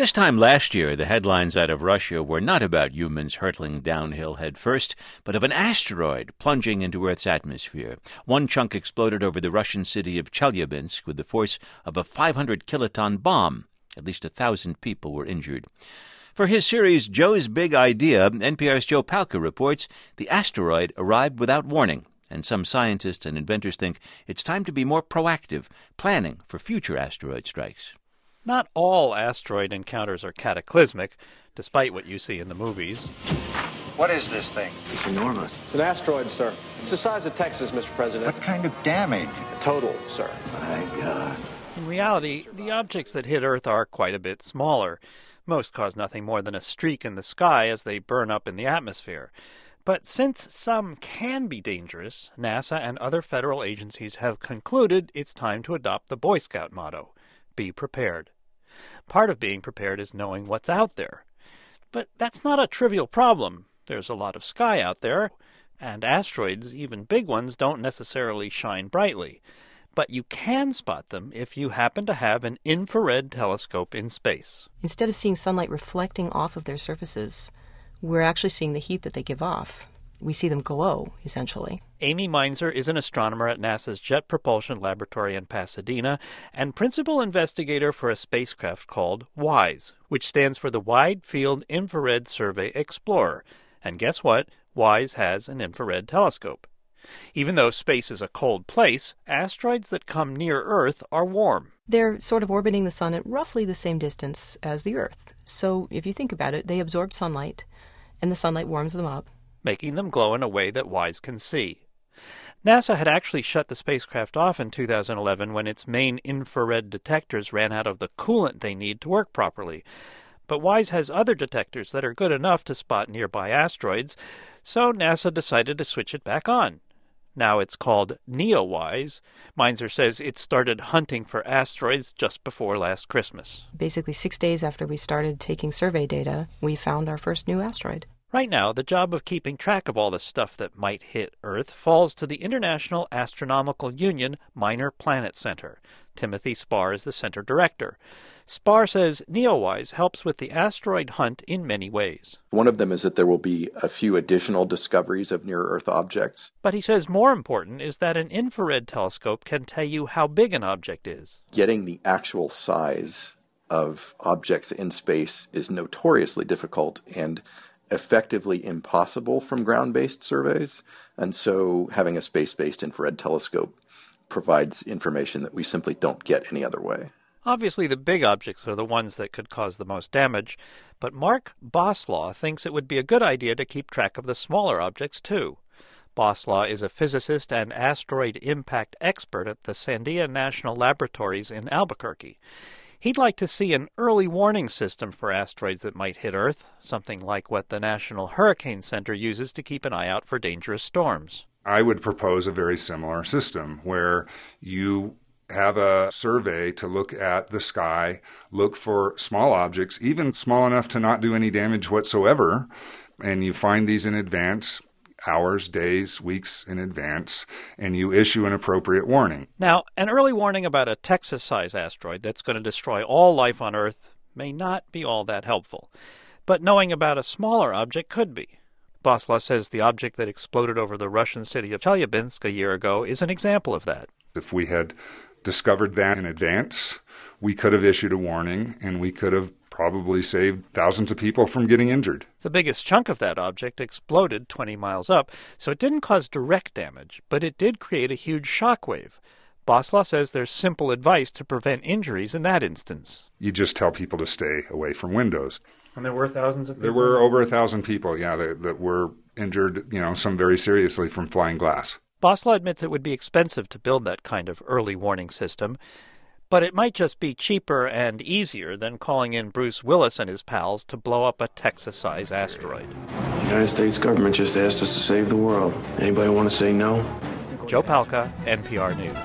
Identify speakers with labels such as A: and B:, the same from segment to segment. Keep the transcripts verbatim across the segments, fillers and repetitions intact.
A: This time last year, the headlines out of Russia were not about humans hurtling downhill head first, but of an asteroid plunging into Earth's atmosphere. One chunk exploded over the Russian city of Chelyabinsk with the force of a five hundred kiloton bomb. At least a thousand people were injured. For his series, Joe's Big Idea, N P R's Joe Palca reports the asteroid arrived without warning, and some scientists and inventors think it's time to be more proactive, planning for future asteroid strikes.
B: Not all asteroid encounters are cataclysmic, despite what you see in the movies.
C: What is this thing?
D: It's enormous.
E: It's an asteroid, sir. It's the size of Texas, Mister President.
C: What kind of damage?
E: Total, sir.
D: My God.
B: In reality, the objects that hit Earth are quite a bit smaller. Most cause nothing more than a streak in the sky as they burn up in the atmosphere. But since some can be dangerous, NASA and other federal agencies have concluded it's time to adopt the Boy Scout motto: be prepared. Part of being prepared is knowing what's out there. But that's not a trivial problem. There's a lot of sky out there, and asteroids, even big ones, don't necessarily shine brightly. But you can spot them if you happen to have an infrared telescope in space.
F: Instead of seeing sunlight reflecting off of their surfaces, we're actually seeing the heat that they give off. We see them glow, essentially.
B: Amy Mainzer is an astronomer at NASA's Jet Propulsion Laboratory in Pasadena and principal investigator for a spacecraft called WISE, which stands for the Wide Field Infrared Survey Explorer. And guess what? WISE has an infrared telescope. Even though space is a cold place, asteroids that come near Earth are warm.
F: They're sort of orbiting the sun at roughly the same distance as the Earth. So if you think about it, they absorb sunlight, and the sunlight warms them up,
B: making them glow in a way that WISE can see. NASA had actually shut the spacecraft off in two thousand eleven when its main infrared detectors ran out of the coolant they need to work properly. But WISE has other detectors that are good enough to spot nearby asteroids, so NASA decided to switch it back on. Now it's called NEOWISE. Mainzer says it started hunting for asteroids just before last Christmas.
F: Basically, six days after we started taking survey data, we found our first new asteroid.
B: Right now, the job of keeping track of all the stuff that might hit Earth falls to the International Astronomical Union Minor Planet Center. Timothy Spar is the center director. Spar says NEOWISE helps with the asteroid hunt in many ways.
G: One of them is that there will be a few additional discoveries of near-Earth objects.
B: But he says more important is that an infrared telescope can tell you how big an object is.
G: Getting the actual size of objects in space is notoriously difficult and effectively impossible from ground-based surveys. And so having a space-based infrared telescope provides information that we simply don't get any other way.
B: Obviously, the big objects are the ones that could cause the most damage, but Mark Boslaw thinks it would be a good idea to keep track of the smaller objects, too. Boslaw is a physicist and asteroid impact expert at the Sandia National Laboratories in Albuquerque. He'd like to see an early warning system for asteroids that might hit Earth, something like what the National Hurricane Center uses to keep an eye out for dangerous storms.
H: I would propose a very similar system where you have a survey to look at the sky, look for small objects, even small enough to not do any damage whatsoever, and you find these in advance, hours, days, weeks in advance, and you issue an appropriate warning.
B: Now, an early warning about a Texas-sized asteroid that's going to destroy all life on Earth may not be all that helpful, but knowing about a smaller object could be. Boslaw says the object that exploded over the Russian city of Chelyabinsk a year ago is an example of that.
H: If we had discovered that in advance, we could have issued a warning, and we could have probably saved thousands of people from getting injured.
B: The biggest chunk of that object exploded twenty miles up, so it didn't cause direct damage, but it did create a huge shockwave. Boslaw says there's simple advice to prevent injuries in that instance.
H: You just tell people to stay away from windows.
B: And there were thousands of people?
H: There were over a thousand people, yeah, that, that were injured, you know, some very seriously from flying glass.
B: Boslaw admits it would be expensive to build that kind of early warning system, but it might just be cheaper and easier than calling in Bruce Willis and his pals to blow up a Texas-sized asteroid.
D: The United States government just asked us to save the world. Anybody want to say no?
B: Joe Palca, N P R News.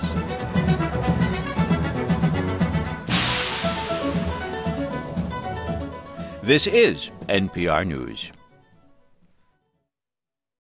A: This is N P R News.